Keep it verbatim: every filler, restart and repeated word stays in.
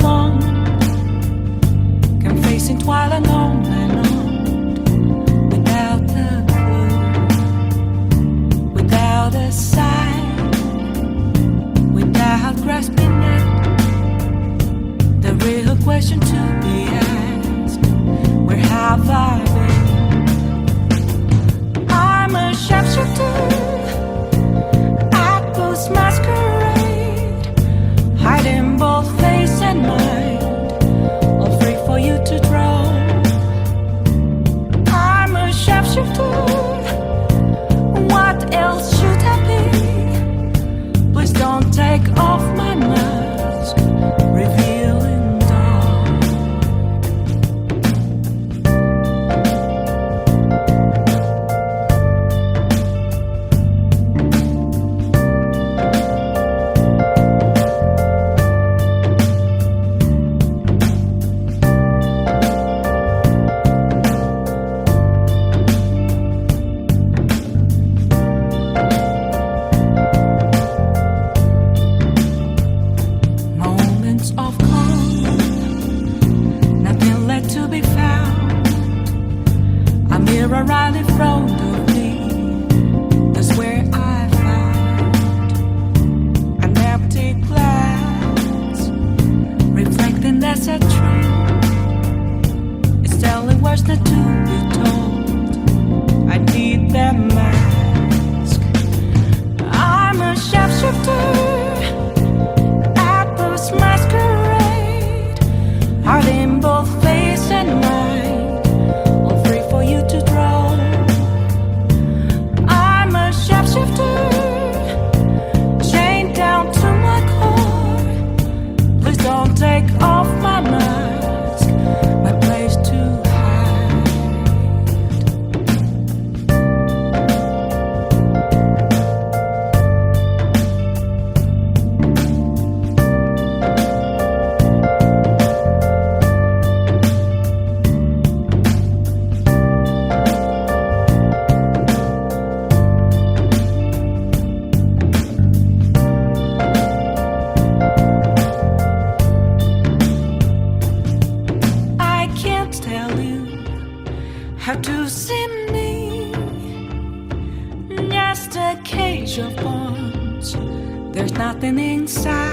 alone can face it while alone and on, without a clue, without a sign, without grasping it. The real question to be asked: where have I been? I'm a sharpshooter at Booth's masquerade, hiding both face and mind, all free for you to draw. I'm a sharpshooter. What else should I be? Please don't take off my mask, revealing dawn. Moments of calm, nothing left to be found. A mirror right in front of me, that's where I found an empty glass, reflecting that's a tree. It's telling words not to be told. I need that mask. I'm a sharpshooter at Booth's masquerade, hiding both face and mind, all free for you to draw. I'm a sharpshooter, chained down to my core. Please don't take off my mask, my place to hide. I can't tell you how to see me, just a cage of bones. There's nothing inside.